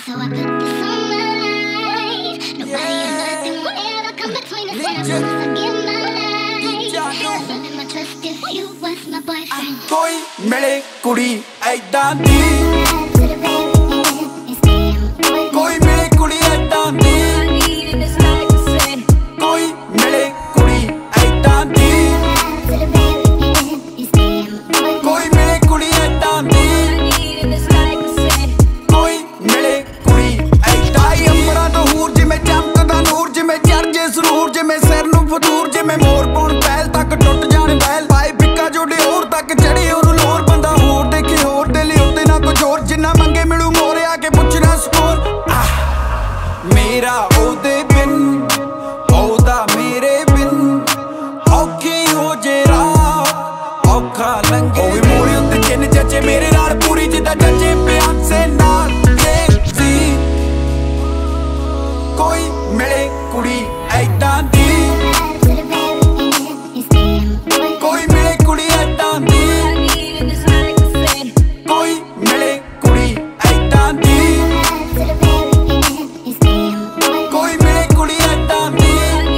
So I put this on my life. Nobody or nothing will ever come between us. And I promise I'll give my life. Love and my trust if you was my boyfriend. कोई मिले कुड़ी ऐदां दी, कोई मिले कुड़ी ऐदां दी, कोई मिले कुड़ी ऐदां दी, कोई मिले कुड़ी ऐदां दी, कोई मिले कुड़ी ऐदां दी। अंबरां तो हूर जिवें चमकदा नूर, जिवें चढ़ जे सुरूर, जिवें सिर नूं फतूर, जिवें मोर पाउण पैल तक टुट जाण बैल, पाए बिक्का जोड़े होर तक चढ़े ओनू लोर, बंदा होर देखे होर दे लई उत्ते ना कुछ होर, जिन्ना मंगे मिलू मोरे आके पुछना स्कोर। मेरा ओदे बिन ओदा मेरे बिन औखी हो जे राह औखा लंघे, ओए मोरे उत्ते जिन जचे मेरे नाल पूरी जिद्दां जचे बियांसे नाल जी। कोई मिले कुड़ी ऐदां दी, कोई मिले कुड़ी ऐदां दी, कोई मिले कुड़ी ऐदां दी, कोई मिले कुड़ी ऐदां दी,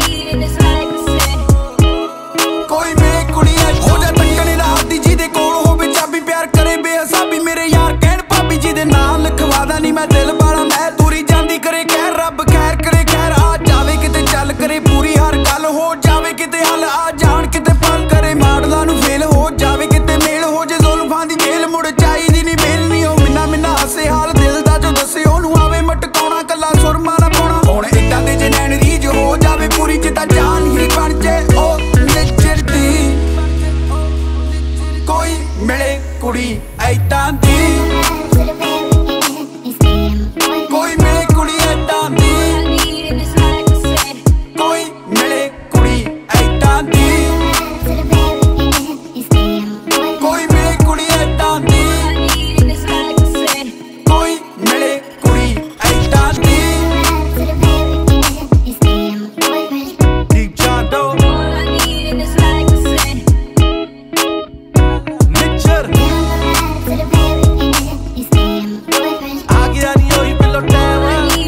कोई मिले कुड़ी ऐदां। हो जा तक्कने रात दी जिहदे कोल होवे चाबी, प्यार करे बेहिसाबी, मेरे यार कहण भाभी जी दे नाम लिखवादा नी मैं दिल वाला महल, तुरी जांदी करे कहर रब खैर करे खैर, आ जावे किते चल करे पूरी हर गल, हो जावे किते हल आ जाण किते पल करे, माड़दा नूं फेल हो जावे किते मेल, हो जे जुल्फां दी जेल मुड़ चाहीदी नी बेल नी, ओ मिन्ना मिन्ना हसे हाल दिल दा जो दसे ओनू आवे मटकाउणा कल्ला सुरमा ना पाउणा, हुण इदां दे जे नैन रीझ हो जावे पूरी जिद्दां जान ही बण जे ओ निज्जर दी। कोई मिले कुड़ी ऐदां दी, कोई मिले कुड़ी ऐदां दी, कोई मिले कुड़ी ऐदां दी, कोई मिले कुड़ी ऐदां दी, कोई मिले कुड़ी ऐदां दी। Deep John Doe, Mitchell, आ गया नी ओही पिलो टैम।